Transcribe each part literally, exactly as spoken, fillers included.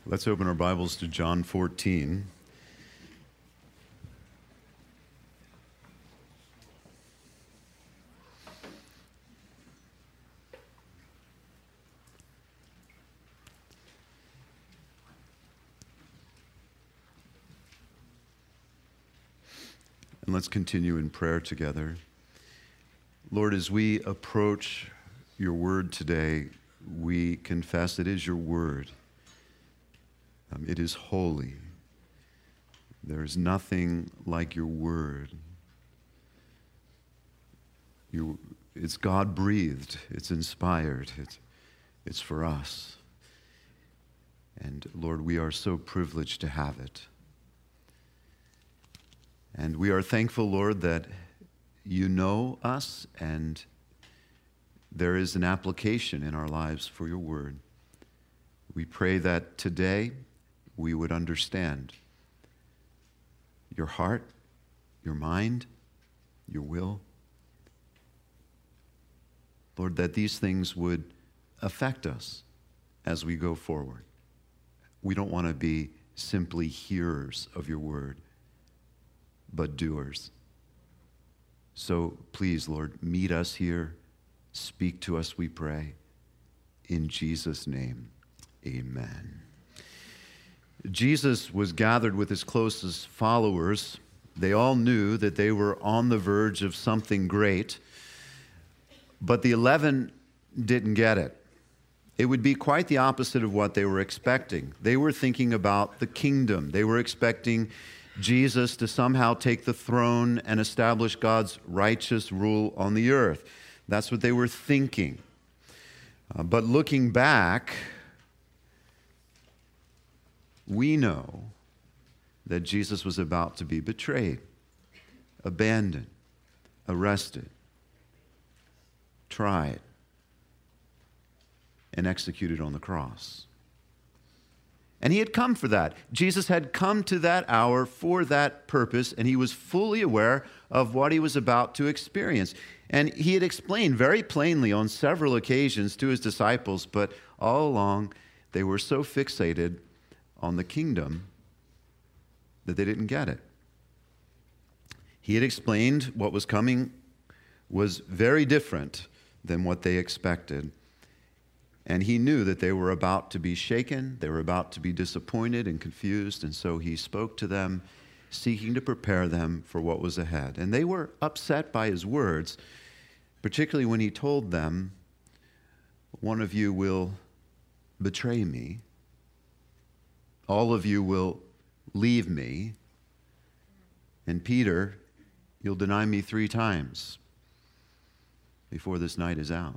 Let's open our Bibles to John fourteen. And let's continue in prayer together. Lord, as we approach your word today, we confess it is your word. Um, it is holy. There is nothing like your word. You, it's God-breathed. It's inspired. It's, it's for us. And Lord, we are so privileged to have it. And we are thankful, Lord, that you know us and there is an application in our lives for your word. We pray that today we would understand your heart, your mind, your will. Lord, that these things would affect us as we go forward. We don't want to be simply hearers of your word, but doers. So please, Lord, meet us here. Speak to us, we pray. In Jesus' name, amen. Jesus was gathered with his closest followers. They all knew that they were on the verge of something great, but the eleven didn't get it. It would be quite the opposite of what they were expecting. They were thinking about the kingdom. They were expecting Jesus to somehow take the throne and establish God's righteous rule on the earth. That's what they were thinking. Uh, but looking back, we know that Jesus was about to be betrayed, abandoned, arrested, tried, and executed on the cross. And he had come for that. Jesus had come to that hour for that purpose, and he was fully aware of what he was about to experience. And he had explained very plainly on several occasions to his disciples, but all along they were so fixated on the kingdom that they didn't get it. He had explained what was coming was very different than what they expected. And he knew that they were about to be shaken, they were about to be disappointed and confused, and so he spoke to them, seeking to prepare them for what was ahead. And they were upset by his words, particularly when he told them, one of you will betray me, all of you will leave me, and Peter, you'll deny me three times before this night is out.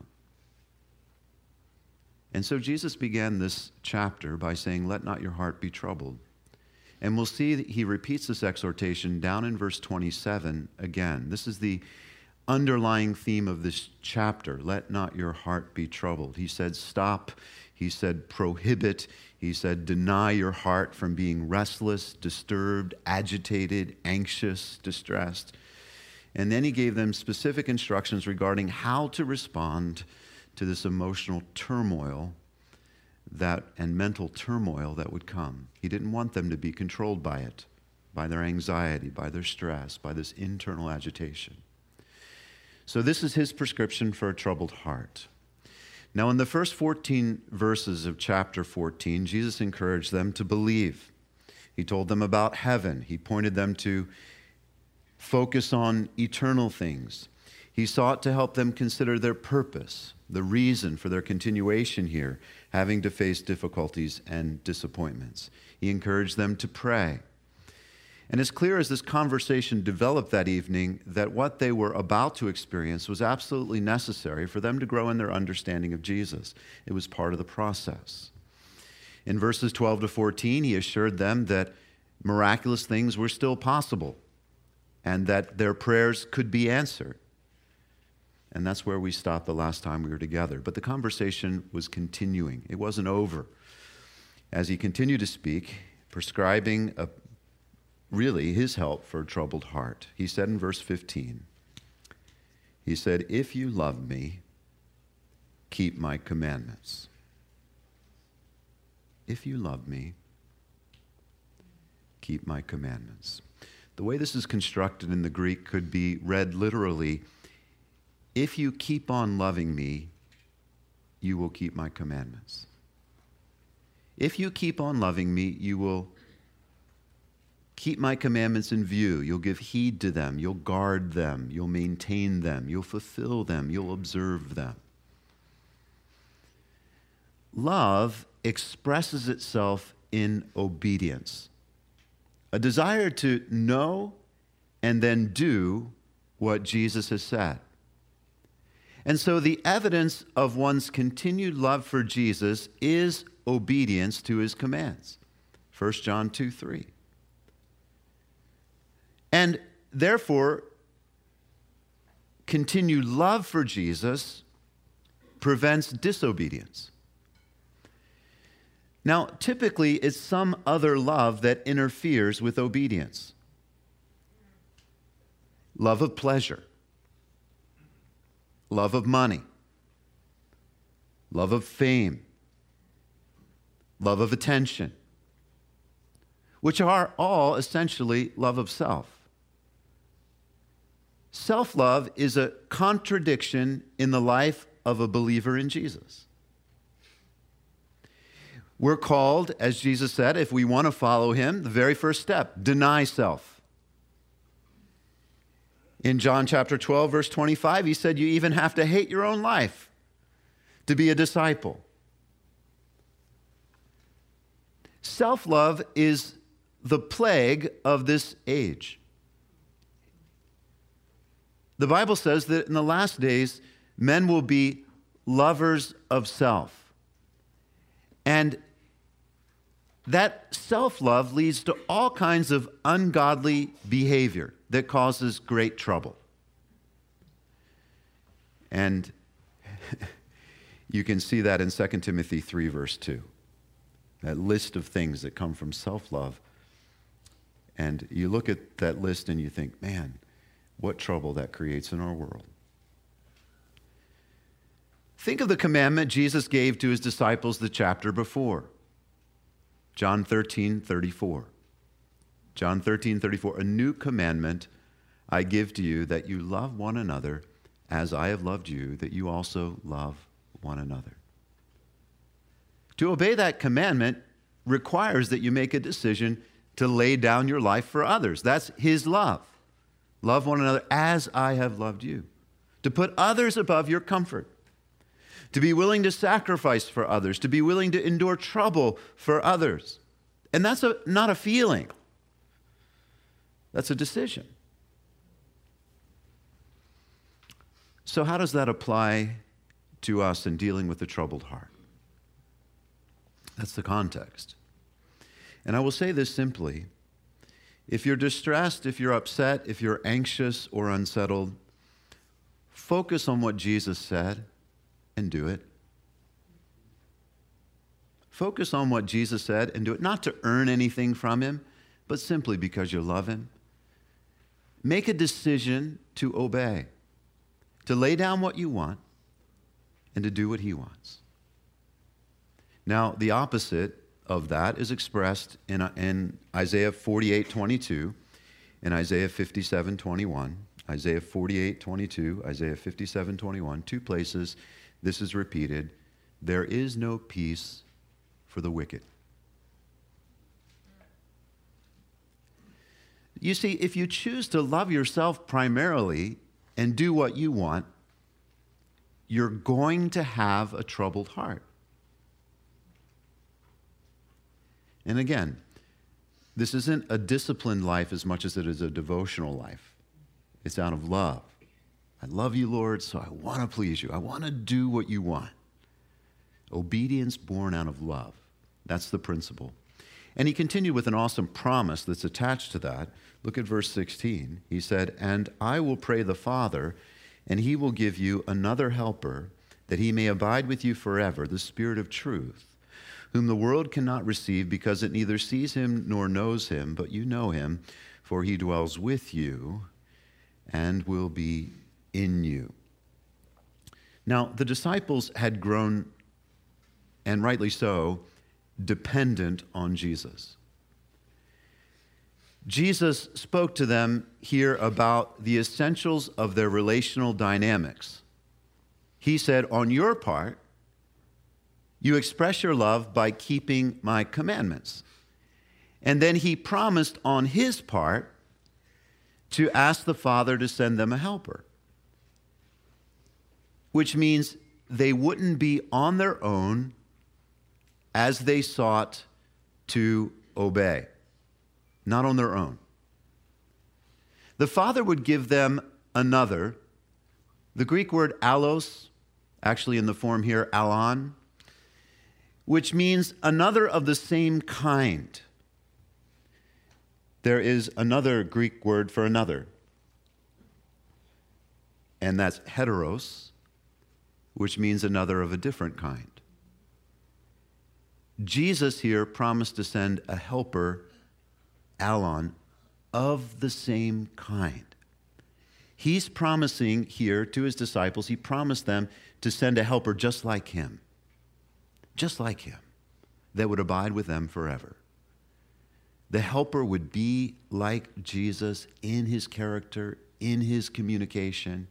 And so Jesus began this chapter by saying, let not your heart be troubled. And we'll see that he repeats this exhortation down in verse twenty-seven again. This is the underlying theme of this chapter. Let not your heart be troubled. He said, stop. He said, prohibit. He said, deny your heart from being restless, disturbed, agitated, anxious, distressed. And then he gave them specific instructions regarding how to respond to this emotional turmoil that and mental turmoil that would come. He didn't want them to be controlled by it, by their anxiety, by their stress, by this internal agitation. So this is his prescription for a troubled heart. Now, in the first fourteen verses of chapter fourteen, Jesus encouraged them to believe. He told them about heaven. He pointed them to focus on eternal things. He sought to help them consider their purpose, the reason for their continuation here, having to face difficulties and disappointments. He encouraged them to pray. And as clear as this conversation developed that evening, that what they were about to experience was absolutely necessary for them to grow in their understanding of Jesus. It was part of the process. In verses twelve to fourteen, he assured them that miraculous things were still possible and that their prayers could be answered. And that's where we stopped the last time we were together. But the conversation was continuing. It wasn't over. As he continued to speak, prescribing a, really his help for a troubled heart, he said in verse fifteen, he said, if you love me, keep my commandments. if you love me, keep my commandments. The way this is constructed in the Greek could be read literally, if you keep on loving me, you will keep my commandments. If you keep on loving me, you will keep my commandments in view. You'll give heed to them. You'll guard them. You'll maintain them. You'll fulfill them. You'll observe them. Love expresses itself in obedience, a desire to know and then do what Jesus has said. And so the evidence of one's continued love for Jesus is obedience to his commands. First John two three. And therefore, continued love for Jesus prevents disobedience. Now, typically, it's some other love that interferes with obedience. Love of pleasure, love of money, love of fame, love of attention, which are all essentially love of self. Self-love is a contradiction in the life of a believer in Jesus. We're called, as Jesus said, if we want to follow him, the very first step, deny self. In John chapter twelve, verse twenty-five, he said you even have to hate your own life to be a disciple. Self-love is the plague of this age. The Bible says that in the last days, men will be lovers of self. And that self-love leads to all kinds of ungodly behavior that causes great trouble. And you can see that in Second Timothy three, verse two. That list of things that come from self-love. And you look at that list and you think, man, what trouble that creates in our world. Think of the commandment Jesus gave to his disciples the chapter before. John thirteen thirty-four. John thirteen thirty-four. A new commandment I give to you, that you love one another as I have loved you, that you also love one another. To obey that commandment requires that you make a decision to lay down your life for others. That's his love. Love one another as I have loved you. To put others above your comfort. To be willing to sacrifice for others. To be willing to endure trouble for others. And that's a, not a feeling. That's a decision. So how does that apply to us in dealing with the troubled heart? That's the context. And I will say this simply. If you're distressed, if you're upset, if you're anxious or unsettled, focus on what Jesus said and do it. Focus on what Jesus said and do it, not to earn anything from him, but simply because you love him. Make a decision to obey, to lay down what you want and to do what he wants. Now, the opposite of that is expressed in, in Isaiah forty-eight twenty-two, in Isaiah fifty-seven twenty-one, Isaiah forty-eight twenty-two, Isaiah fifty-seven twenty-one, two places this is repeated. There is no peace for the wicked. You see, if you choose to love yourself primarily and do what you want, you're going to have a troubled heart. And again, this isn't a disciplined life as much as it is a devotional life. It's out of love. I love you, Lord, so I want to please you. I want to do what you want. Obedience born out of love. That's the principle. And he continued with an awesome promise that's attached to that. Look at verse sixteen. He said, "And I will pray the Father, and he will give you another helper, that he may abide with you forever, the Spirit of truth, whom the world cannot receive because it neither sees him nor knows him, but you know him, for he dwells with you and will be in you." Now, the disciples had grown, and rightly so, dependent on Jesus. Jesus spoke to them here about the essentials of their relational dynamics. He said, on your part, you express your love by keeping my commandments. And then he promised on his part to ask the Father to send them a helper, which means they wouldn't be on their own as they sought to obey. Not on their own. The Father would give them another. The Greek word allos, actually in the form here, alon, which means another of the same kind. There is another Greek word for another, and that's heteros, which means another of a different kind. Jesus here promised to send a helper, alon, of the same kind. He's promising here to his disciples, he promised them to send a helper just like him, just like him, that would abide with them forever. The helper would be like Jesus in his character, in his communication.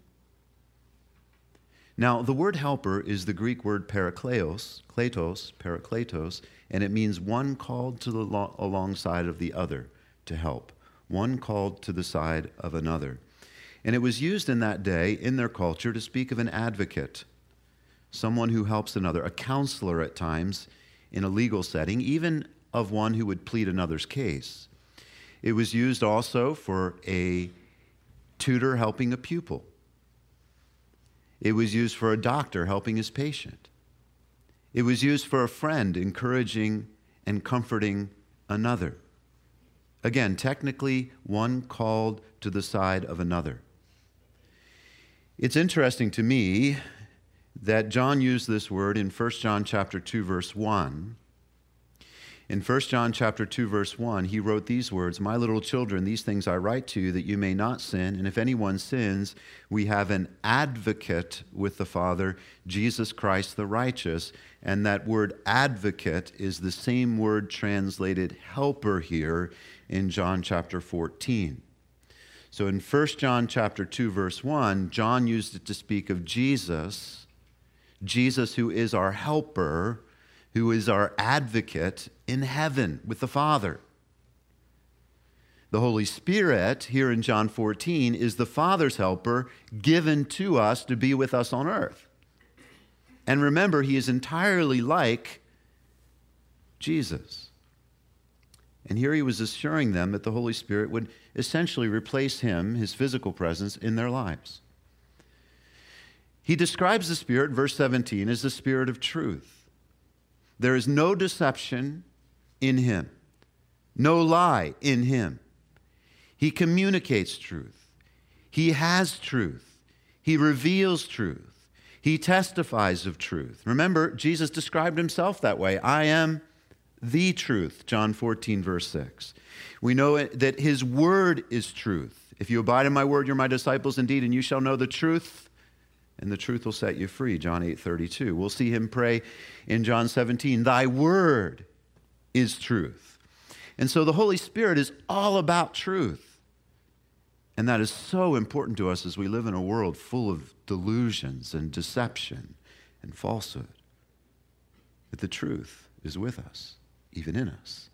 Now, the word helper is the Greek word parakletos, kletos, parakletos, and it means one called to the lo- alongside of the other to help, one called to the side of another. And it was used in that day, in their culture, to speak of an advocate, someone who helps another, a counselor at times in a legal setting, even of one who would plead another's case. It was used also for a tutor helping a pupil. It was used for a doctor helping his patient. It was used for a friend encouraging and comforting another. Again, technically, one called to the side of another. It's interesting to me that John used this word in First John chapter two, verse one. In First John chapter two, verse one, he wrote these words, "My little children, these things I write to you that you may not sin. And if anyone sins, we have an advocate with the Father, Jesus Christ the righteous." And that word advocate is the same word translated helper here in John chapter fourteen. So in First John chapter two, verse one, John used it to speak of Jesus, Jesus who is our helper, who is our advocate in heaven with the Father. The Holy Spirit, here in John fourteen, is the Father's helper given to us to be with us on earth. And remember, he is entirely like Jesus. And here he was assuring them that the Holy Spirit would essentially replace him, his physical presence, in their lives. He describes the Spirit, verse seventeen, as the Spirit of truth. There is no deception in him, no lie in him. He communicates truth. He has truth. He reveals truth. He testifies of truth. Remember, Jesus described himself that way. I am the truth, John fourteen, verse six. We know that his word is truth. If you abide in my word, you're my disciples indeed, and you shall know the truth, and the truth will set you free, John eight thirty-two. We'll see him pray in John seventeen, thy word is truth. And so the Holy Spirit is all about truth. And that is so important to us as we live in a world full of delusions and deception and falsehood. That the truth is with us, even in us.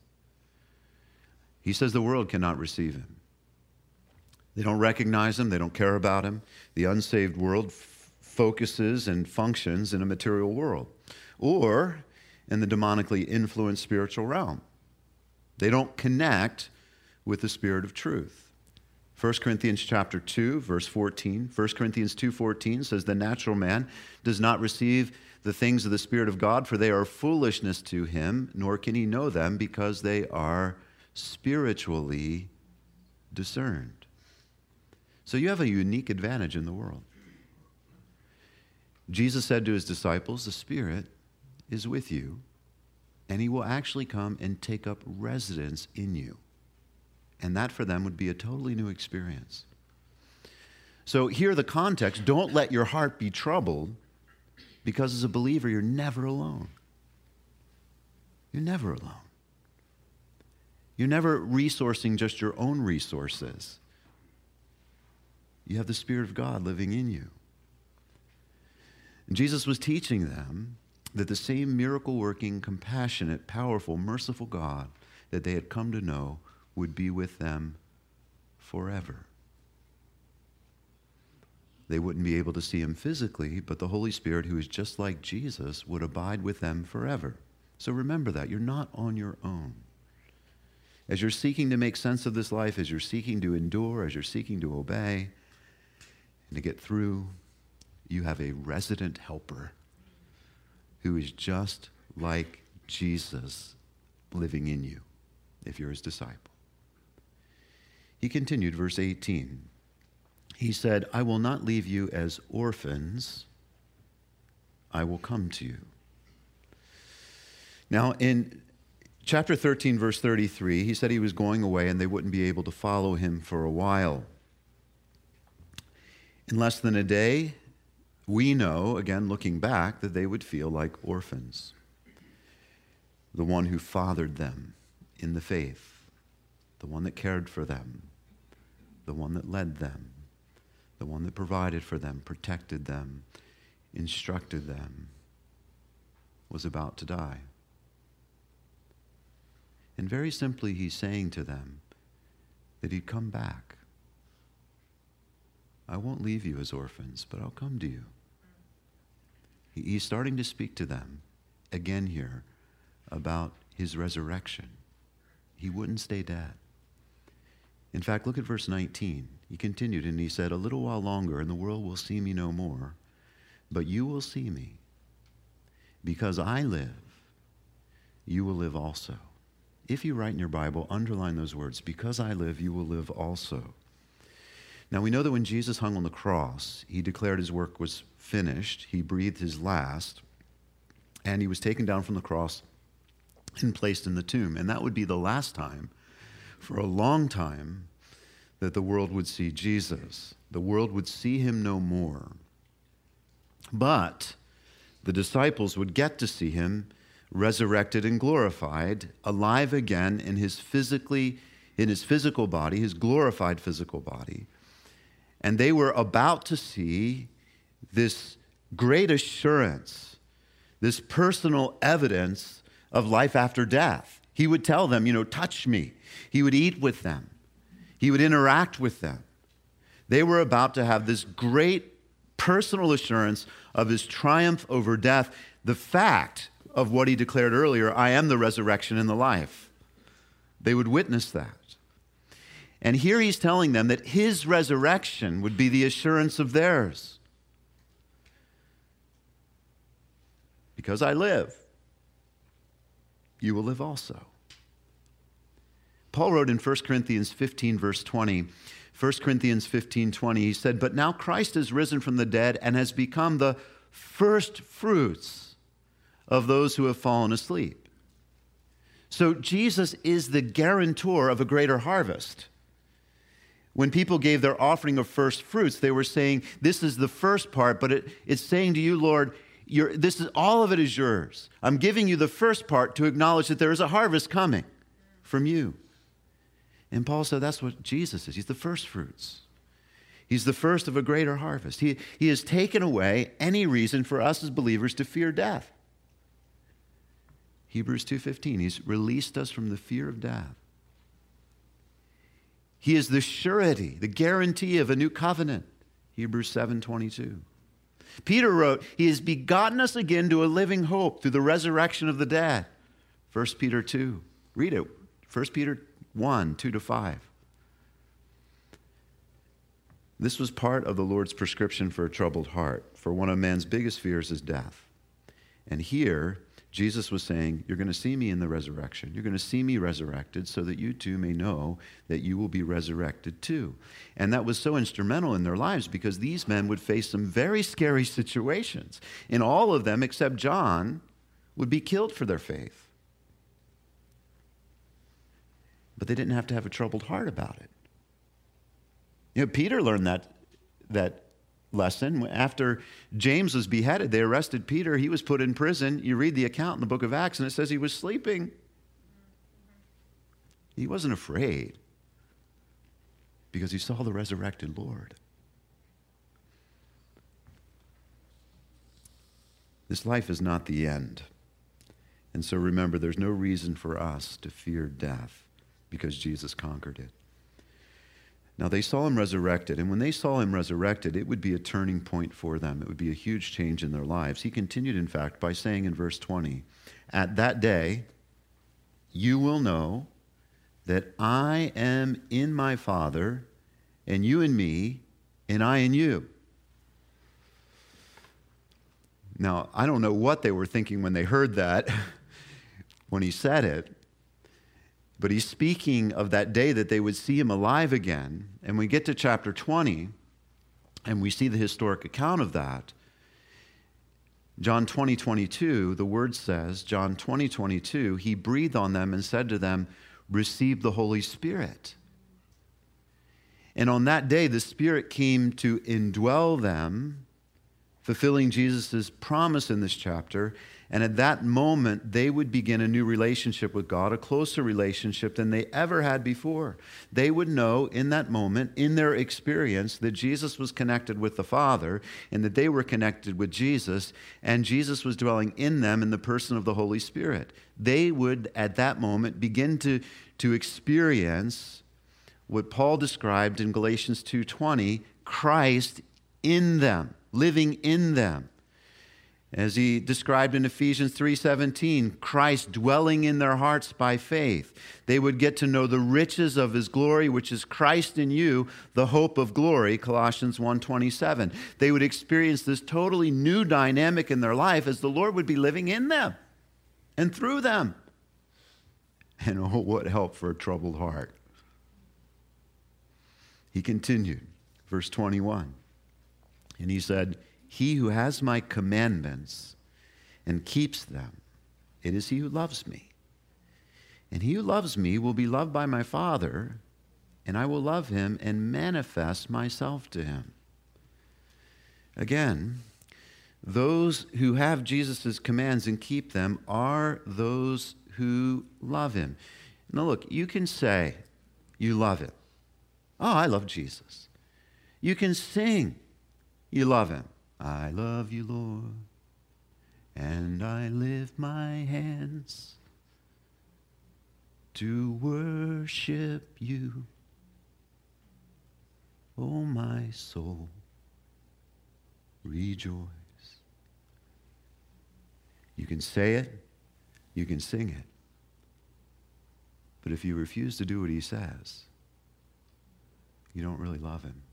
He says the world cannot receive him. They don't recognize him. They don't care about him. The unsaved world f- focuses and functions in a material world or in the demonically influenced spiritual realm. They don't connect with the Spirit of truth. First Corinthians chapter two, verse fourteen. First Corinthians two fourteen says, the natural man does not receive the things of the Spirit of God, for they are foolishness to him, nor can he know them because they are spiritually discerned. So you have a unique advantage in the world. Jesus said to his disciples, the Spirit is with you, and he will actually come and take up residence in you. And that for them would be a totally new experience. So hear the context. Don't let your heart be troubled, because as a believer, you're never alone. You're never alone. You're never resourcing just your own resources. You have the Spirit of God living in you. And Jesus was teaching them that the same miracle-working, compassionate, powerful, merciful God that they had come to know would be with them forever. They wouldn't be able to see him physically, but the Holy Spirit, who is just like Jesus, would abide with them forever. So remember that. You're not on your own. As you're seeking to make sense of this life, as you're seeking to endure, as you're seeking to obey, and to get through, you have a resident helper who is just like Jesus living in you, if you're his disciple. He continued, verse eighteen. He said, I will not leave you as orphans. I will come to you. Now, in chapter thirteen, verse thirty-three, he said he was going away and they wouldn't be able to follow him for a while. In less than a day, we know, again, looking back, that they would feel like orphans. The one who fathered them in the faith, the one that cared for them, the one that led them, the one that provided for them, protected them, instructed them, was about to die. And very simply, he's saying to them that he'd come back. I won't leave you as orphans, but I'll come to you. He's starting to speak to them again here about his resurrection. He wouldn't stay dead. In fact, look at verse nineteen. He continued and he said, a little while longer and the world will see me no more, but you will see me. Because I live, you will live also. If you write in your Bible, underline those words, because I live, you will live also. Now, we know that when Jesus hung on the cross, he declared his work was finished. He breathed his last, and he was taken down from the cross and placed in the tomb. And that would be the last time, for a long time, that the world would see Jesus. The world would see him no more. But the disciples would get to see him resurrected and glorified, alive again in his physically, in his physical body, his glorified physical body. And they were about to see this great assurance, this personal evidence of life after death. He would tell them, you know, touch me. He would eat with them. He would interact with them. They were about to have this great personal assurance of his triumph over death, the fact of what he declared earlier, I am the resurrection and the life. They would witness that. And here he's telling them that his resurrection would be the assurance of theirs. Because I live, you will live also. Paul wrote in First Corinthians fifteen, verse twenty, First Corinthians fifteen, twenty, he said, but now Christ has risen from the dead and has become the first fruits of those who have fallen asleep. So Jesus is the guarantor of a greater harvest. When people gave their offering of first fruits, they were saying, this is the first part, but it, it's saying to you, Lord, you're, this is all of it is yours. I'm giving you the first part to acknowledge that there is a harvest coming from you. And Paul said that's what Jesus is. He's the first fruits. He's the first of a greater harvest. He, he has taken away any reason for us as believers to fear death. Hebrews two fifteen, he's released us from the fear of death. He is the surety, the guarantee of a new covenant. Hebrews seven twenty-two. Peter wrote, he has begotten us again to a living hope through the resurrection of the dead. First Peter two. Read it. First Peter one, two to five. This was part of the Lord's prescription for a troubled heart. For one of man's biggest fears is death. And here, Jesus was saying, you're going to see me in the resurrection. You're going to see me resurrected so that you too may know that you will be resurrected too. And that was so instrumental in their lives because these men would face some very scary situations. And all of them, except John, would be killed for their faith. But they didn't have to have a troubled heart about it. You know, Peter learned that, that lesson. After James was beheaded, they arrested Peter. He was put in prison. You read the account in the book of Acts, and it says he was sleeping. He wasn't afraid because he saw the resurrected Lord. This life is not the end. And so remember, there's no reason for us to fear death because Jesus conquered it. Now, they saw him resurrected, and when they saw him resurrected, it would be a turning point for them. It would be a huge change in their lives. He continued, in fact, by saying in verse twenty, "At that day, you will know that I am in my Father, and you in me, and I in you." Now, I don't know what they were thinking when they heard that, when he said it, but he's speaking of that day that they would see him alive again. And we get to chapter twenty, and we see the historic account of that. John twenty, twenty-two, the word says, John twenty, twenty-two, he breathed on them and said to them, "Receive the Holy Spirit." And on that day, the Spirit came to indwell them, fulfilling Jesus' promise in this chapter. And at that moment, they would begin a new relationship with God, a closer relationship than they ever had before. They would know in that moment, in their experience, that Jesus was connected with the Father and that they were connected with Jesus, and Jesus was dwelling in them in the person of the Holy Spirit. They would, at that moment, begin to, to experience what Paul described in Galatians two twenty, Christ in them, living in them. As he described in Ephesians three seventeen, Christ dwelling in their hearts by faith. They would get to know the riches of his glory, which is Christ in you, the hope of glory, Colossians one twenty-seven. They would experience this totally new dynamic in their life as the Lord would be living in them and through them. And oh, what help for a troubled heart. He continued, verse twenty-one, and he said, "He who has my commandments and keeps them, it is he who loves me. And he who loves me will be loved by my Father, and I will love him and manifest myself to him." Again, those who have Jesus' commands and keep them are those who love him. Now look, you can say you love him. Oh, I love Jesus. You can sing you love him. I love you, Lord, and I lift my hands to worship you. Oh, my soul, rejoice. You can say it, you can sing it, but if you refuse to do what he says, you don't really love him.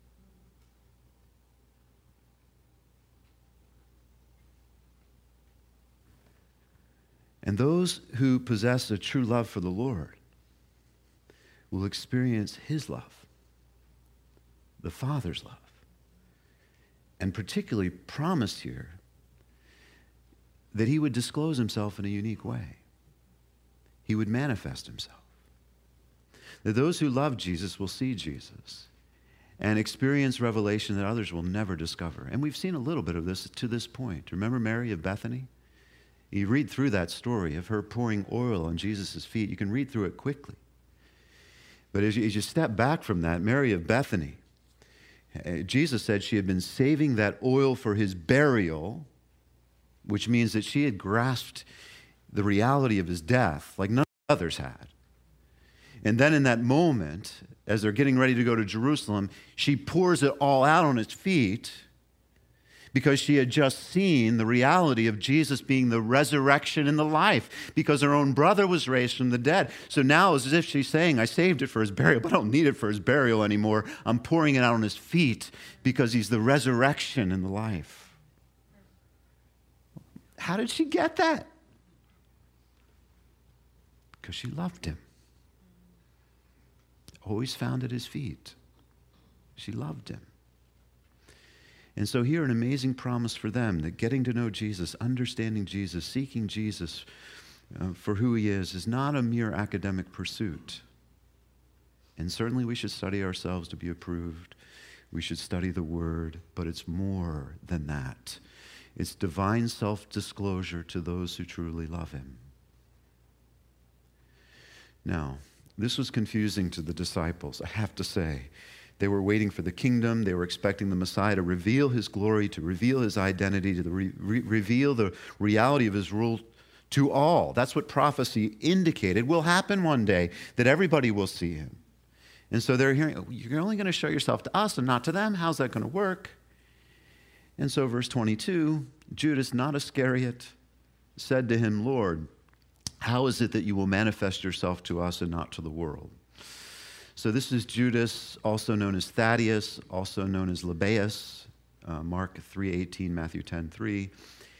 And those who possess a true love for the Lord will experience his love, the Father's love, and particularly promised here that he would disclose himself in a unique way. He would manifest himself. That those who love Jesus will see Jesus and experience revelation that others will never discover. And we've seen a little bit of this to this point. Remember Mary of Bethany? You read through that story of her pouring oil on Jesus' feet. You can read through it quickly. But as you, as you step back from that, Mary of Bethany, Jesus said she had been saving that oil for his burial, which means that she had grasped the reality of his death like none of the others had. And then in that moment, as they're getting ready to go to Jerusalem, she pours it all out on his feet because she had just seen the reality of Jesus being the resurrection and the life, because her own brother was raised from the dead. So now it's as if she's saying, I saved it for his burial, but I don't need it for his burial anymore. I'm pouring it out on his feet because he's the resurrection and the life. How did she get that? Because she loved him. Always found at his feet. She loved him. And so here an amazing promise for them that getting to know Jesus, understanding Jesus, seeking Jesus uh, for who he is, is not a mere academic pursuit. And certainly we should study ourselves to be approved. We should study the Word, but it's more than that. It's divine self-disclosure to those who truly love him. Now, this was confusing to the disciples, I have to say. They were waiting for the kingdom. They were expecting the Messiah to reveal his glory, to reveal his identity, to re- re- reveal the reality of his rule to all. That's what prophecy indicated will happen one day, that everybody will see him. And so they're hearing, you're only going to show yourself to us and not to them. How's that going to work? And so verse twenty-two, Judas, not Iscariot, said to him, Lord, how is it that you will manifest yourself to us and not to the world? So this is Judas, also known as Thaddeus, also known as Lebbaeus, uh, Mark three eighteen, Matthew ten three.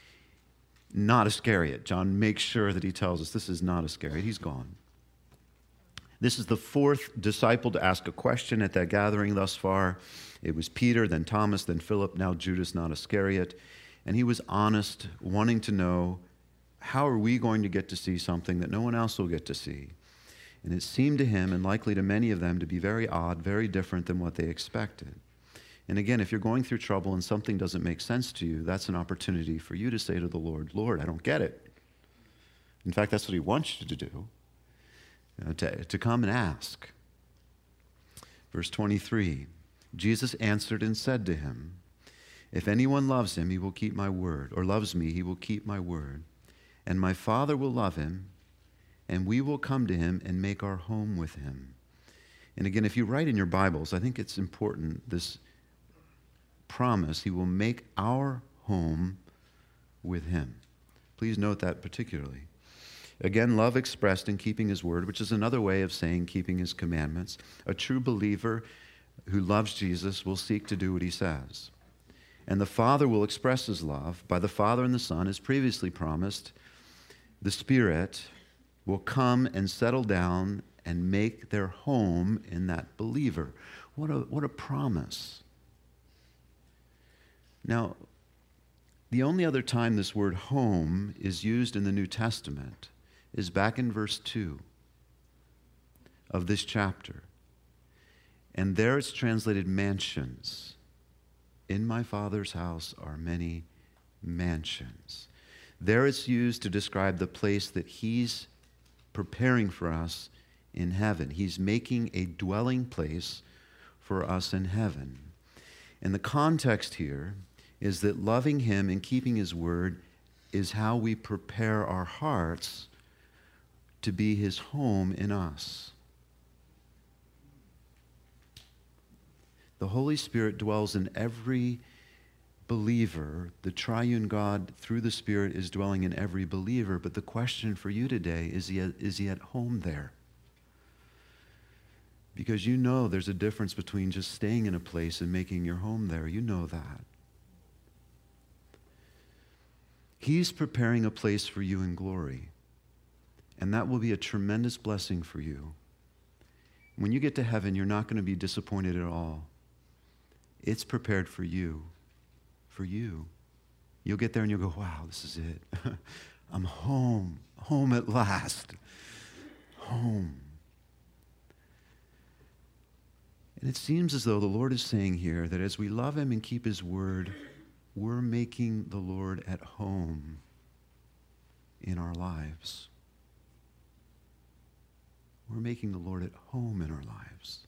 Not Iscariot. John makes sure that he tells us this is not Iscariot. He's gone. This is the fourth disciple to ask a question at that gathering thus far. It was Peter, then Thomas, then Philip, now Judas, not Iscariot. And he was honest, wanting to know, how are we going to get to see something that no one else will get to see? And it seemed to him, and likely to many of them, to be very odd, very different than what they expected. And again, if you're going through trouble and something doesn't make sense to you, that's an opportunity for you to say to the Lord, Lord, I don't get it. In fact, that's what he wants you to do, you know, to, to come and ask. Verse twenty-three, Jesus answered and said to him, if anyone loves him, he will keep my word, or loves me, he will keep my word. And my Father will love him, and we will come to him and make our home with him. And again, if you write in your Bibles, I think it's important, this promise, he will make our home with him. Please note that particularly. Again, love expressed in keeping his word, which is another way of saying keeping his commandments. A true believer who loves Jesus will seek to do what he says. And the Father will express his love by the Father and the Son, as previously promised. The Spirit will come and settle down and make their home in that believer. What a, what a promise. Now, the only other time this word home is used in the New Testament is back in verse two of this chapter. And there it's translated mansions. In my Father's house are many mansions. There it's used to describe the place that he's preparing for us in heaven. He's making a dwelling place for us in heaven. And the context here is that loving him and keeping his word is how we prepare our hearts to be his home in us. The Holy Spirit dwells in every believer. The triune God, through the Spirit, is dwelling in every believer. But the question for you today, is he at, is he at home there? Because you know there's a difference between just staying in a place and making your home there. You know that. He's preparing a place for you in glory. And that will be a tremendous blessing for you. When you get to heaven, you're not going to be disappointed at all. It's prepared for you. For you. You'll get there and you'll go, wow, this is it. I'm home. Home at last. Home. And it seems as though the Lord is saying here that as we love him and keep his word, we're making the Lord at home in our lives. We're making the Lord at home in our lives.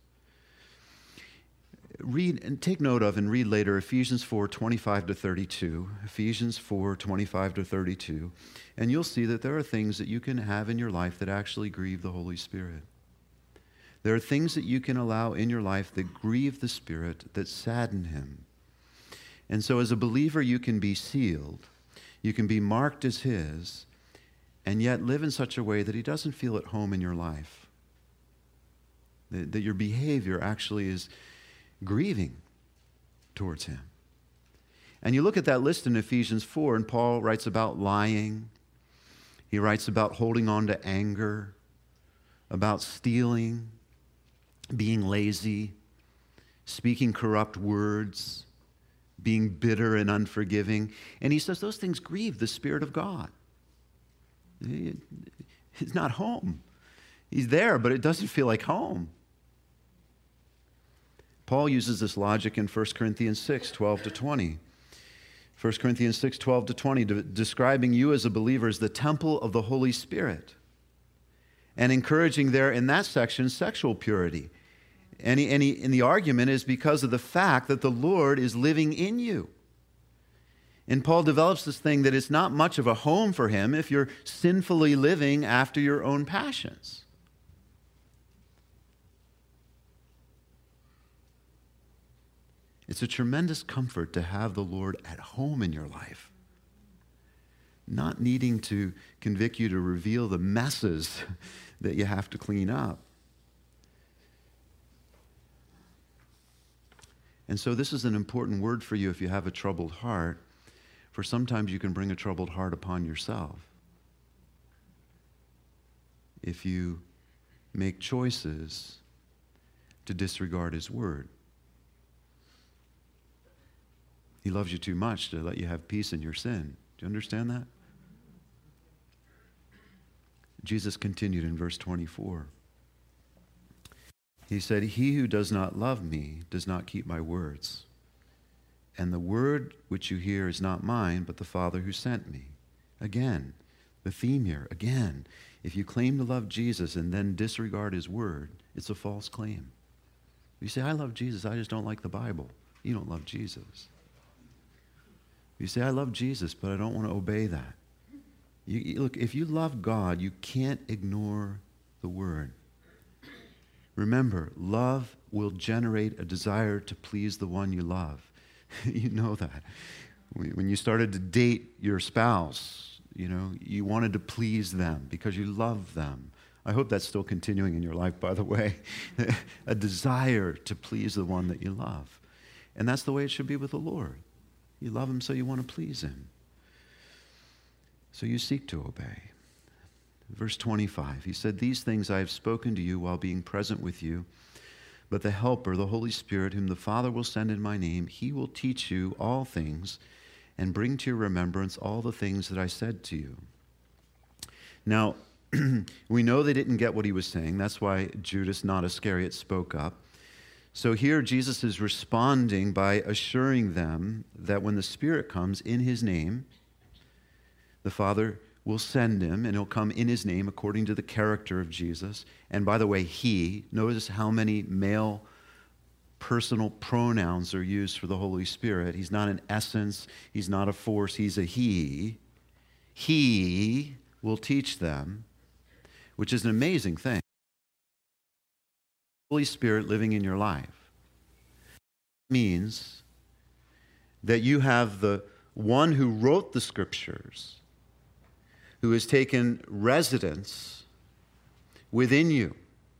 Read and take note of and read later Ephesians four twenty-five to thirty-two. Ephesians four twenty-five to thirty-two. And you'll see that there are things that you can have in your life that actually grieve the Holy Spirit. There are things that you can allow in your life that grieve the Spirit, that sadden him. And so as a believer, you can be sealed. You can be marked as his, and yet live in such a way that he doesn't feel at home in your life. That, that your behavior actually is grieving towards him. And you look at that list in Ephesians four, and Paul writes about lying. He writes about holding on to anger, about stealing, being lazy, speaking corrupt words, being bitter and unforgiving. And he says those things grieve the Spirit of God. He's not home. He's there, but it doesn't feel like home. Paul uses this logic in First Corinthians six, twelve to twenty. First Corinthians six, twelve to twenty, de- describing you as a believer as the temple of the Holy Spirit, and encouraging there in that section sexual purity. And, he, and, he, and the argument is because of the fact that the Lord is living in you. And Paul develops this thing that it's not much of a home for him if you're sinfully living after your own passions. It's a tremendous comfort to have the Lord at home in your life, not needing to convict you to reveal the messes that you have to clean up. And so this is an important word for you if you have a troubled heart, for sometimes you can bring a troubled heart upon yourself if you make choices to disregard his word. He loves you too much to let you have peace in your sin. Do you understand that? Jesus continued in verse twenty-four. He said, he who does not love me does not keep my words. And the word which you hear is not mine, but the Father who sent me. Again, the theme here, again, if you claim to love Jesus and then disregard his word, it's a false claim. You say, I love Jesus, I just don't like the Bible. You don't love Jesus. You say, I love Jesus, but I don't want to obey that. You, you, look, if you love God, you can't ignore the word. Remember, love will generate a desire to please the one you love. You know that. When you started to date your spouse, you know, you wanted to please them because you love them. I hope that's still continuing in your life, by the way. A desire to please the one that you love. And that's the way it should be with the Lord. You love him so you want to please him. So you seek to obey. Verse twenty-five, he said, these things I have spoken to you while being present with you, but the Helper, the Holy Spirit, whom the Father will send in my name, he will teach you all things and bring to your remembrance all the things that I said to you. Now, we know they didn't get what he was saying. That's why Judas, not Iscariot, spoke up. So here Jesus is responding by assuring them that when the Spirit comes in his name, the Father will send him, and he'll come in his name according to the character of Jesus. And by the way, he, notice how many male personal pronouns are used for the Holy Spirit. He's not an essence, he's not a force, he's a he. He will teach them, which is an amazing thing. Holy Spirit living in your life means that you have the one who wrote the scriptures, who has taken residence within you.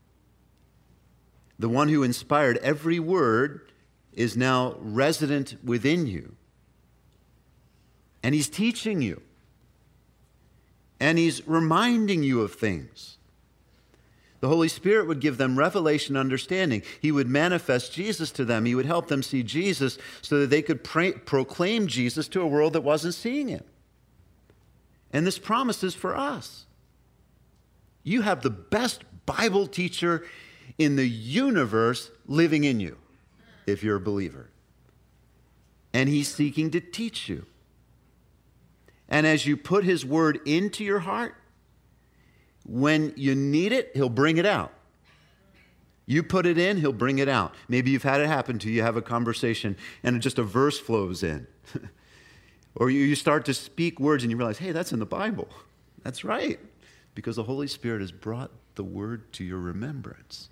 The one who inspired every word is now resident within you. And he's teaching you. And he's reminding you of things. The Holy Spirit would give them revelation understanding. He would manifest Jesus to them. He would help them see Jesus so that they could pra- proclaim Jesus to a world that wasn't seeing him. And this promise is for us. You have the best Bible teacher in the universe living in you, if you're a believer. And he's seeking to teach you. And as you put his word into your heart, when you need it, he'll bring it out. You put it in, he'll bring it out. Maybe you've had it happen to you. You have a conversation and just a verse flows in. Or you start to speak words and you realize, hey, that's in the Bible. That's right. Because the Holy Spirit has brought the word to your remembrance.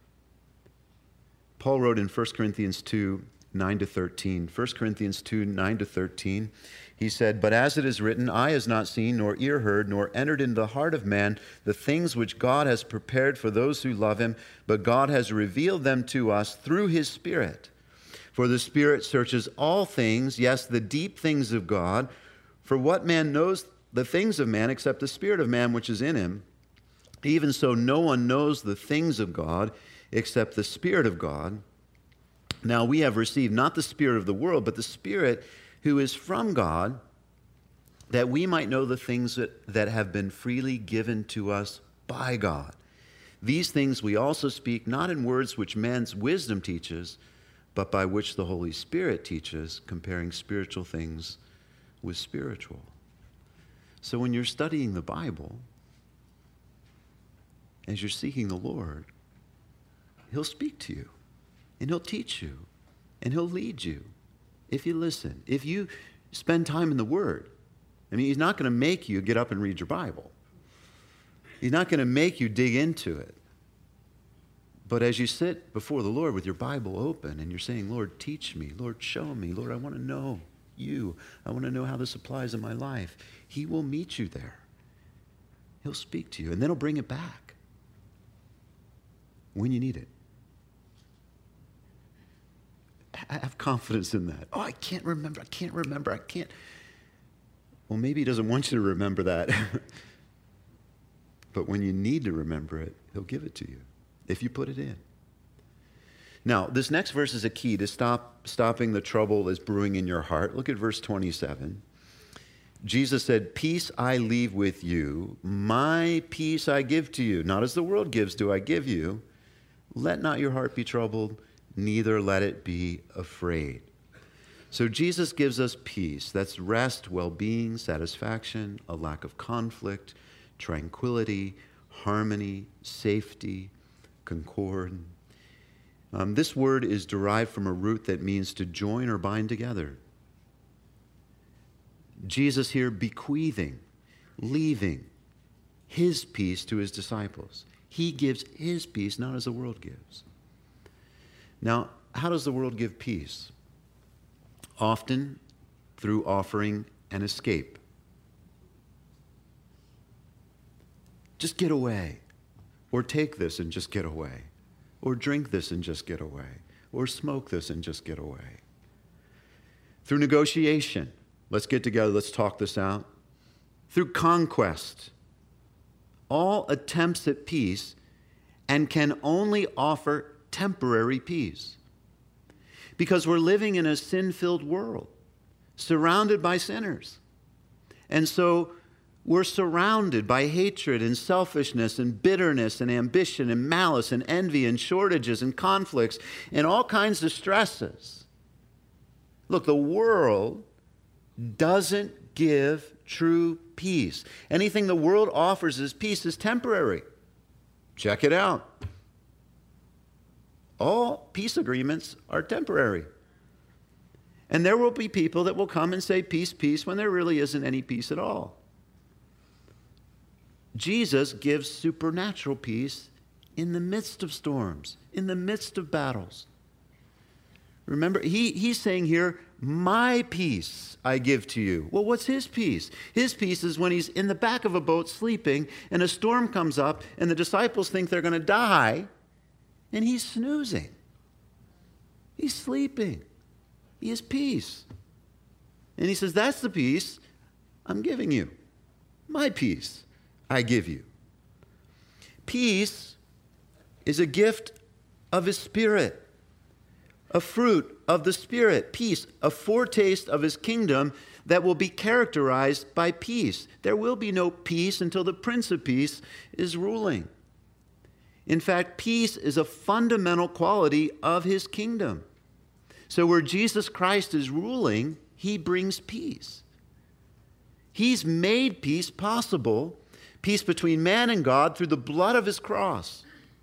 Paul wrote in First Corinthians two, nine to thirteen. First Corinthians two, nine to thirteen. He said, but as it is written, eye has not seen, nor ear heard, nor entered into the heart of man the things which God has prepared for those who love him, but God has revealed them to us through his Spirit. For the Spirit searches all things, yes, the deep things of God. For what man knows the things of man except the Spirit of man which is in him? Even so, no one knows the things of God except the Spirit of God. Now we have received not the spirit of the world, but the Spirit who is from God, that we might know the things that, that have been freely given to us by God. These things we also speak, not in words which man's wisdom teaches, but by which the Holy Spirit teaches, comparing spiritual things with spiritual. So when you're studying the Bible, as you're seeking the Lord, he'll speak to you, and he'll teach you, and he'll lead you if you listen, if you spend time in the Word. I mean, he's not going to make you get up and read your Bible. He's not going to make you dig into it. But as you sit before the Lord with your Bible open and you're saying, Lord, teach me. Lord, show me. Lord, I want to know you. I want to know how this applies in my life. He will meet you there. He'll speak to you, and then he'll bring it back when you need it. Have confidence in that. Oh, I can't remember. I can't remember. I can't. Well, maybe he doesn't want you to remember that. But when you need to remember it, he'll give it to you if you put it in. Now, this next verse is a key to stop stopping the trouble that's brewing in your heart. Look at verse twenty-seven. Jesus said, "Peace I leave with you. My peace I give to you. Not as the world gives do I give you. Let not your heart be troubled, neither let it be afraid." So Jesus gives us peace. That's rest, well-being, satisfaction, a lack of conflict, tranquility, harmony, safety, concord. Um, this word is derived from a root that means to join or bind together. Jesus here bequeathing, leaving his peace to his disciples. He gives his peace, not as the world gives. Now, how does the world give peace? Often through offering an escape. Just get away. Or take this and just get away. Or drink this and just get away. Or smoke this and just get away. Through negotiation. Let's get together, let's talk this out. Through conquest. All attempts at peace, and can only offer temporary peace. Because we're living in a sin-filled world, surrounded by sinners. And so we're surrounded by hatred and selfishness and bitterness and ambition and malice and envy and shortages and conflicts and all kinds of stresses. Look, the world doesn't give true peace. Anything the world offers as peace is temporary. Check it out. All peace agreements are temporary. And there will be people that will come and say peace, peace, when there really isn't any peace at all. Jesus gives supernatural peace in the midst of storms, in the midst of battles. Remember, he, he's saying here, my peace I give to you. Well, what's his peace? His peace is when he's in the back of a boat sleeping and a storm comes up and the disciples think they're going to die. And he's snoozing. He's sleeping. He has peace. And he says, that's the peace I'm giving you. My peace I give you. Peace is a gift of his Spirit, a fruit of the Spirit. Peace, a foretaste of his kingdom that will be characterized by peace. There will be no peace until the Prince of Peace is ruling. In fact, peace is a fundamental quality of his kingdom. So where Jesus Christ is ruling, he brings peace. He's made peace possible, peace between man and God through the blood of his cross.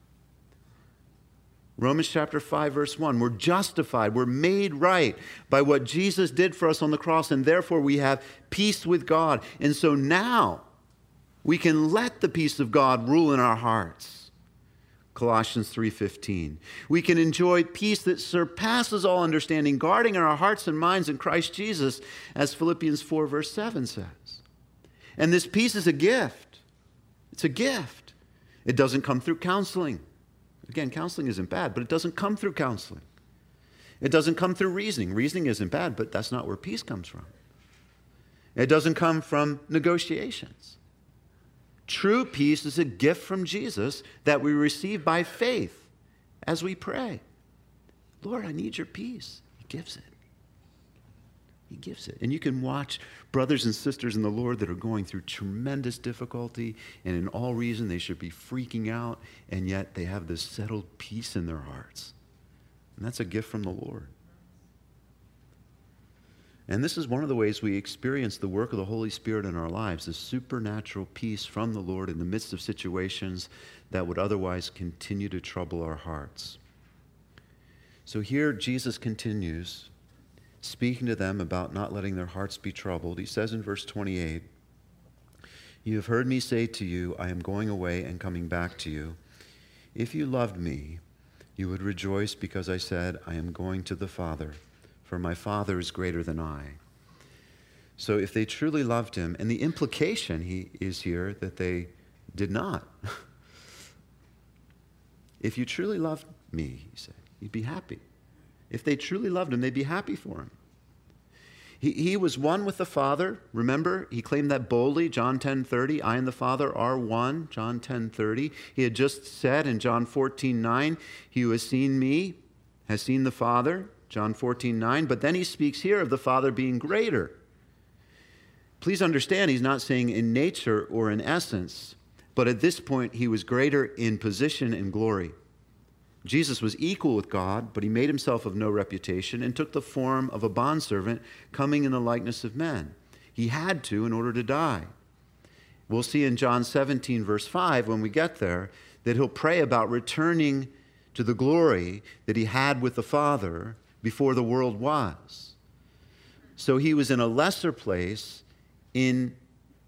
Romans chapter five, verse one, we're justified, we're made right by what Jesus did for us on the cross, and therefore we have peace with God. And so now we can let the peace of God rule in our hearts. Colossians three fifteen. We can enjoy peace that surpasses all understanding, guarding our hearts and minds in Christ Jesus, as Philippians four verse seven says. And this peace is a gift. It's a gift. It doesn't come through counseling. Again, counseling isn't bad, but it doesn't come through counseling. It doesn't come through reasoning. Reasoning isn't bad, but that's not where peace comes from. It doesn't come from negotiations. True peace is a gift from Jesus that we receive by faith as we pray. Lord, I need your peace. He gives it. He gives it. And you can watch brothers and sisters in the Lord that are going through tremendous difficulty, and in all reason they should be freaking out, and yet they have this settled peace in their hearts. And that's a gift from the Lord. And this is one of the ways we experience the work of the Holy Spirit in our lives, this supernatural peace from the Lord in the midst of situations that would otherwise continue to trouble our hearts. So here Jesus continues speaking to them about not letting their hearts be troubled. He says in verse twenty-eight, "You have heard me say to you, I am going away and coming back to you. If you loved me, you would rejoice because I said, I am going to the Father, for my Father is greater than I." So if they truly loved him, and the implication he is here that they did not. If you truly loved me, he said, you'd be happy. If they truly loved him, they'd be happy for him. He, he was one with the Father. Remember, he claimed that boldly, John ten thirty, I and the Father are one, John ten thirty. He had just said in John fourteen nine, he who has seen me has seen the Father, John fourteen nine. But then he speaks here of the Father being greater. Please understand, he's not saying in nature or in essence, but at this point, he was greater in position and glory. Jesus was equal with God, but he made himself of no reputation and took the form of a bondservant, coming in the likeness of men. He had to in order to die. We'll see in John seventeen, verse five, when we get there, that he'll pray about returning to the glory that he had with the Father before the world was. So he was in a lesser place in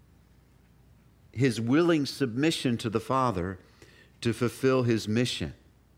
his willing submission to the Father to fulfill his mission.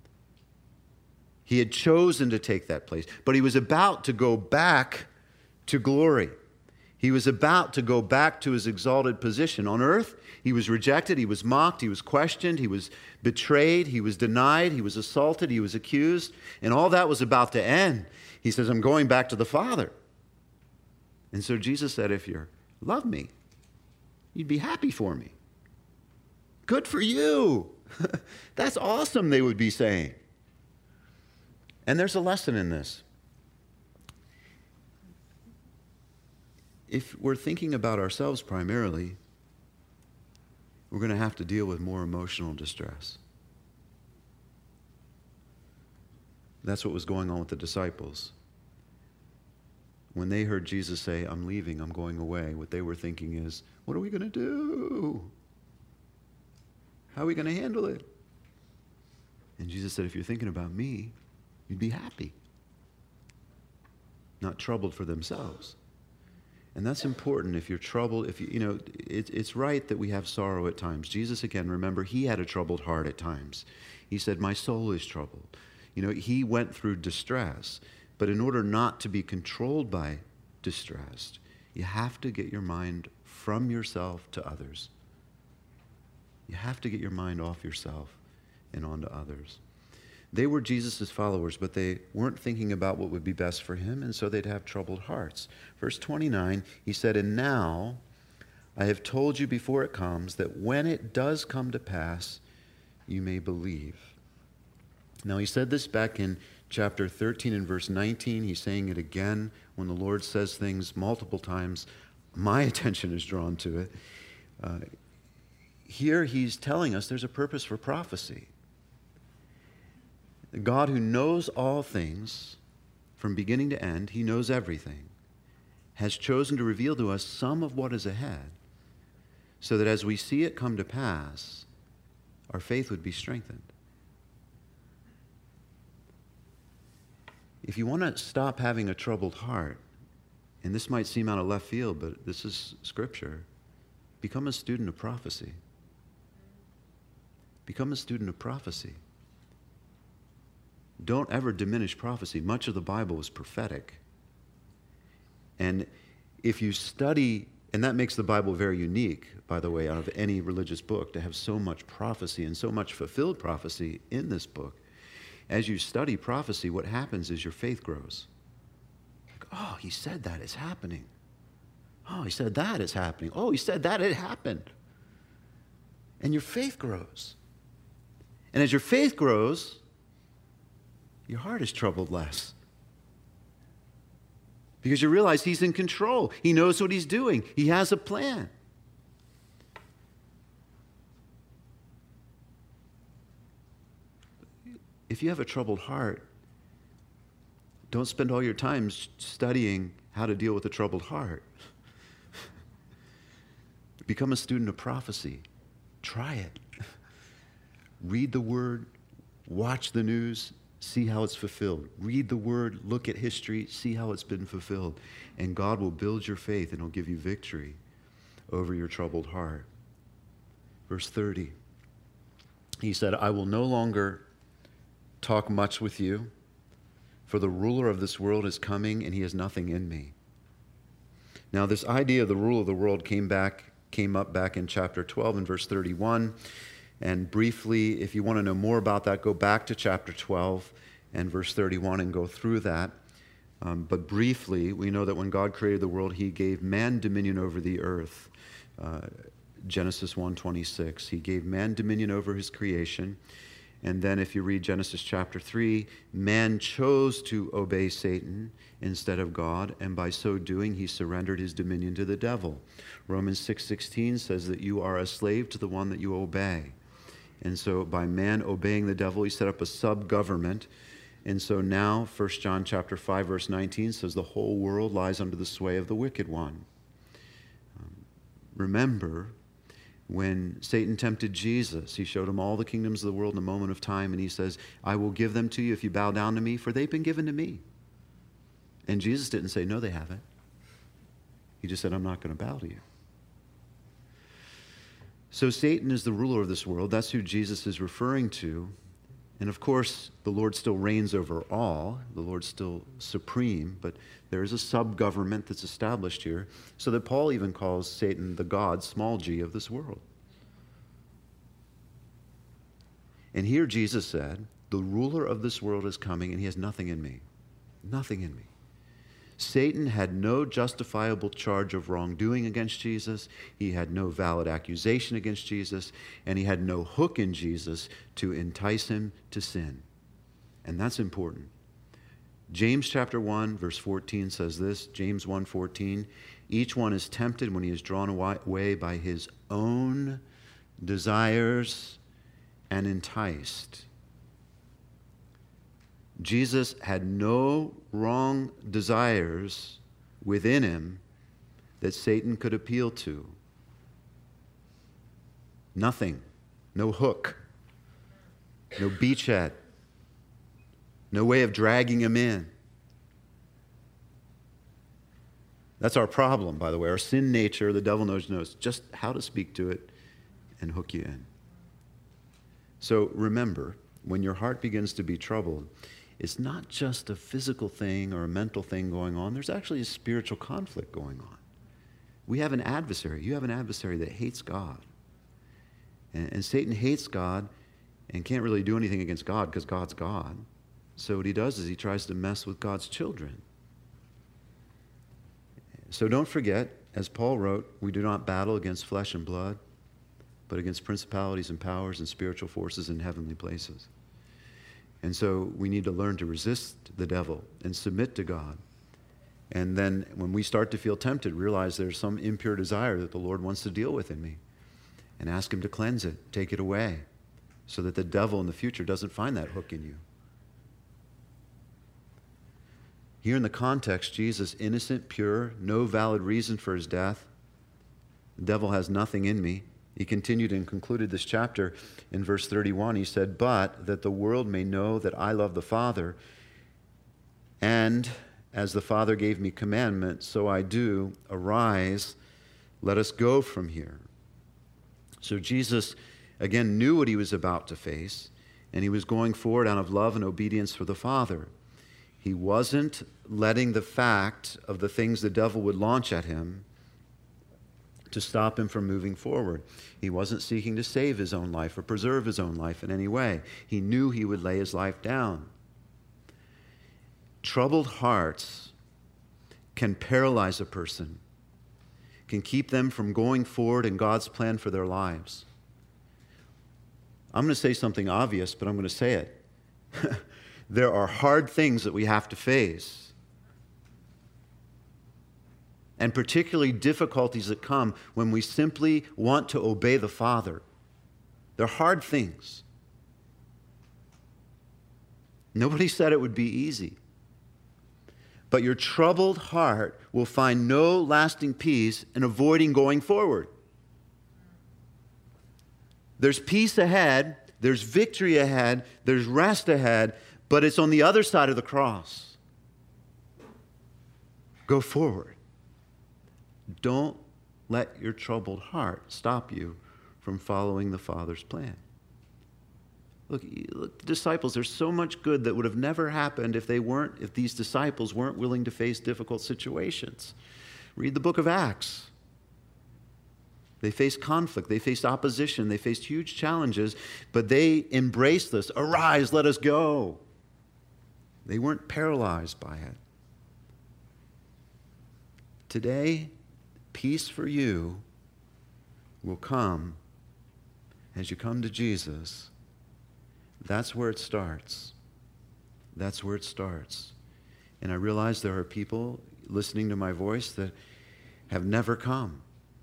He had chosen to take that place, but he was about to go back to glory. He was about to go back to his exalted position. On earth, he was rejected, he was mocked, he was questioned, he was betrayed, he was denied, he was assaulted, he was accused, and all that was about to end. He says, I'm going back to the Father. And so Jesus said, if you love me, you'd be happy for me. Good for you. That's awesome, they would be saying. And there's a lesson in this. If we're thinking about ourselves primarily, we're going to have to deal with more emotional distress. That's what was going on with the disciples. When they heard Jesus say, I'm leaving, I'm going away, what they were thinking is, what are we going to do? How are we going to handle it? And Jesus said, if you're thinking about me, you'd be happy, not troubled for themselves. And that's important. If you're troubled, if you, you know, it, it's right that we have sorrow at times. Jesus, again, remember, he had a troubled heart at times. He said, my soul is troubled. You know, he went through distress. But in order not to be controlled by distress, you have to get your mind from yourself to others. You have to get your mind off yourself and onto others. They were Jesus' followers, but they weren't thinking about what would be best for him, and so they'd have troubled hearts. Verse twenty-nine, he said, and now I have told you before it comes, that when it does come to pass, you may believe. Now, he said this back in chapter thirteen and verse nineteen. He's saying it again when the Lord says things multiple times. My attention is drawn to it. Uh, here he's telling us there's a purpose for prophecy. The God who knows all things from beginning to end, he knows everything, has chosen to reveal to us some of what is ahead so that as we see it come to pass, our faith would be strengthened. If you want to stop having a troubled heart, and this might seem out of left field, but this is Scripture, become a student of prophecy. Become a student of prophecy. Don't ever diminish prophecy. Much of the Bible is prophetic. And if you study, and that makes the Bible very unique, by the way, out of any religious book, to have so much prophecy and so much fulfilled prophecy in this book. As you study prophecy, what happens is your faith grows. Like, oh, he said that, it's happening. Oh, he said that, it's happening. Oh, he said that, it happened. And your faith grows. And as your faith grows, your heart is troubled less. Because you realize he's in control. He knows what he's doing. He has a plan. If you have a troubled heart, Don't spend all your time studying how to deal with a troubled heart. Become a student of prophecy. Try it. Read the Word, watch the news, see how it's fulfilled. Read the Word, look at history, see how it's been fulfilled. And God will build your faith and He'll give you victory over your troubled heart. Verse thirty, He said, I will no longer talk much with you, for the ruler of this world is coming and he has nothing in me. Now, this idea of the rule of the world came back, came up back in chapter twelve and verse thirty-one. And briefly, if you want to know more about that, go back to chapter twelve and verse thirty-one and go through that. Um, but briefly, we know that when God created the world, He gave man dominion over the earth. Uh, Genesis one twenty-six. He gave man dominion over his creation. And then if you read Genesis chapter three, man chose to obey Satan instead of God, and by so doing, he surrendered his dominion to the devil. Romans six sixteen says that you are a slave to the one that you obey. And so by man obeying the devil, he set up a sub-government. And so now, First John chapter five, verse nineteen says the whole world lies under the sway of the wicked one. Um, remember, when Satan tempted Jesus, he showed him all the kingdoms of the world in a moment of time, and he says, I will give them to you if you bow down to me, for they've been given to me. And Jesus didn't say, no, they haven't. He just said, I'm not going to bow to you. So Satan is the ruler of this world. That's who Jesus is referring to. And of course, the Lord still reigns over all. The Lord's still supreme, but there is a sub-government that's established here, so that Paul even calls Satan the God, small g, of this world. And here Jesus said, the ruler of this world is coming, and he has nothing in me. Nothing in me. Satan had no justifiable charge of wrongdoing against Jesus. He had no valid accusation against Jesus, and he had no hook in Jesus to entice him to sin. And that's important. James chapter one, verse fourteen says this, James one fourteen, each one is tempted when he is drawn away by his own desires and enticed. Jesus had no wrong desires within him that Satan could appeal to. Nothing. No hook. No beachhead. No way of dragging him in. That's our problem, by the way. Our sin nature, the devil knows, knows just how to speak to it and hook you in. So remember, when your heart begins to be troubled, it's not just a physical thing or a mental thing going on. There's actually a spiritual conflict going on. We have an adversary. You have an adversary that hates God. And, and Satan hates God and can't really do anything against God because God's God. So what he does is he tries to mess with God's children. So don't forget, as Paul wrote, we do not battle against flesh and blood, but against principalities and powers and spiritual forces in heavenly places. And so we need to learn to resist the devil and submit to God. And then when we start to feel tempted, realize there's some impure desire that the Lord wants to deal with in me. And ask him to cleanse it, take it away, so that the devil in the future doesn't find that hook in you. Here in the context, Jesus, innocent, pure, no valid reason for his death. The devil has nothing in me. He continued and concluded this chapter in verse thirty-one. He said, but that the world may know that I love the Father, and as the Father gave me commandment, so I do. Arise, let us go from here. So Jesus, again, knew what he was about to face, and he was going forward out of love and obedience for the Father. He wasn't letting the fact of the things the devil would launch at him to stop him from moving forward. He wasn't seeking to save his own life or preserve his own life in any way. He knew he would lay his life down. Troubled hearts can paralyze a person, can keep them from going forward in God's plan for their lives. I'm going to say something obvious, but I'm going to say it. There are hard things that we have to face. And particularly difficulties that come when we simply want to obey the Father. They're hard things. Nobody said it would be easy. But your troubled heart will find no lasting peace in avoiding going forward. There's peace ahead, there's victory ahead, there's rest ahead, but it's on the other side of the cross. Go forward. Don't let your troubled heart stop you from following the Father's plan. Look, look, the disciples, there's so much good that would have never happened if they weren't, if these disciples weren't willing to face difficult situations. Read the book of Acts. They faced conflict, they faced opposition, they faced huge challenges, but they embraced this. Arise, let us go. They weren't paralyzed by it. Today, peace for you will come as you come to Jesus. That's where it starts. That's where it starts. And I realize there are people listening to my voice that have never come.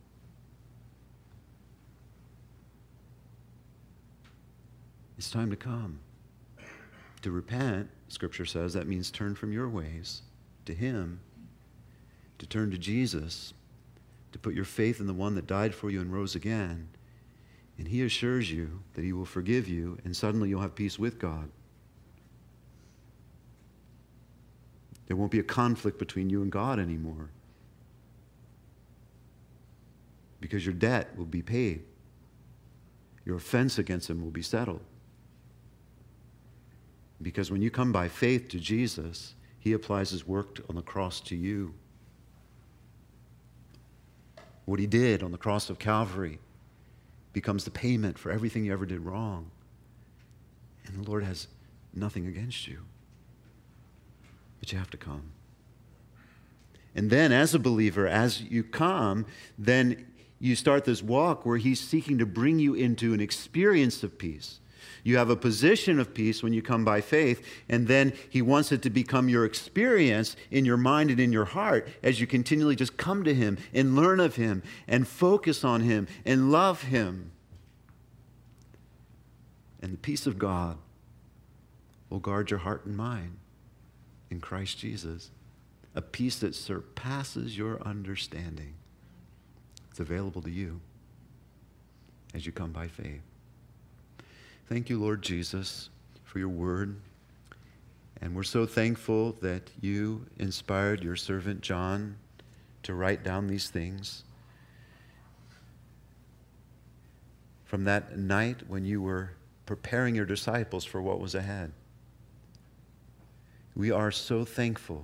It's time to come. To repent, Scripture says, that means turn from your ways to Him, to turn to Jesus, to put your faith in the one that died for you and rose again. And He assures you that He will forgive you, and suddenly you'll have peace with God. There won't be a conflict between you and God anymore, because your debt will be paid. Your offense against Him will be settled. Because when you come by faith to Jesus, He applies His work on the cross to you. What He did on the cross of Calvary becomes the payment for everything you ever did wrong. And the Lord has nothing against you. But you have to come. And then as a believer, as you come, then you start this walk where He's seeking to bring you into an experience of peace. You have a position of peace when you come by faith, and then He wants it to become your experience in your mind and in your heart as you continually just come to Him and learn of Him and focus on Him and love Him. And the peace of God will guard your heart and mind in Christ Jesus, a peace that surpasses your understanding. It's available to you as you come by faith. Thank you, Lord Jesus, for your word. And we're so thankful that you inspired your servant John to write down these things. From that night when you were preparing your disciples for what was ahead. We are so thankful,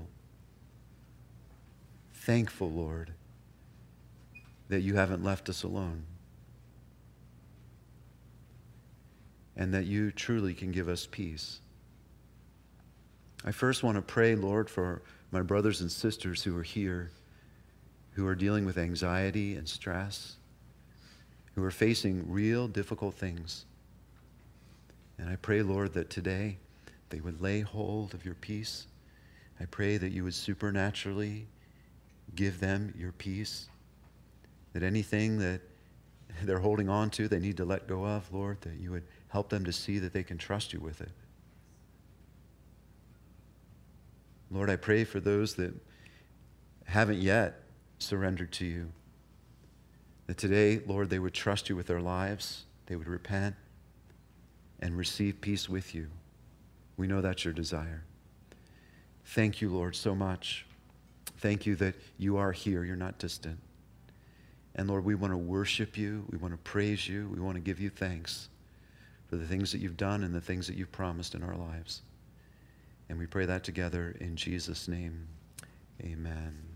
thankful, Lord, that you haven't left us alone. And that you truly can give us peace. I first want to pray, Lord, for my brothers and sisters who are here, who are dealing with anxiety and stress, who are facing real difficult things. And I pray, Lord, that today they would lay hold of your peace. I pray that you would supernaturally give them your peace, that anything that they're holding on to, they need to let go of, Lord, that you would help them to see that they can trust you with it. Lord, I pray for those that haven't yet surrendered to you, that today, Lord, they would trust you with their lives, they would repent and receive peace with you. We know that's your desire. Thank you, Lord, so much. Thank you that you are here, you're not distant. And Lord, we want to worship you, we want to praise you, we want to give you thanks for the things that you've done and the things that you've promised in our lives. And we pray that together in Jesus' name. Amen.